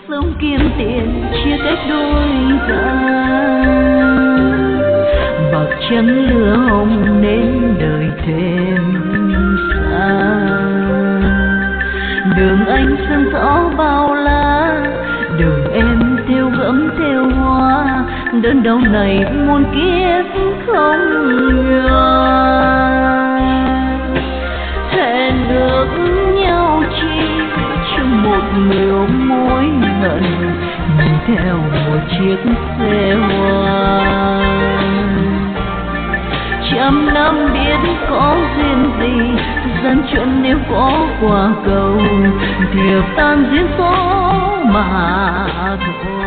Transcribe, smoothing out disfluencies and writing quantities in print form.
sống kiếm tiền chia cách đôi ta. Bạc trắng lửa hồng nên đời thêm xa. Đường anh sương gió bao la, đường em theo gẫm theo hoa, đơn đau này muôn kiếp không nhòa. Hẹn ước nhau chi trong một người ôm mối hận, nhìn theo một chiếc xe hoa. Trăm năm biết có duyên gì, gian chuyện nếu có quả cầu, thiệp tan duyên số mà thôi.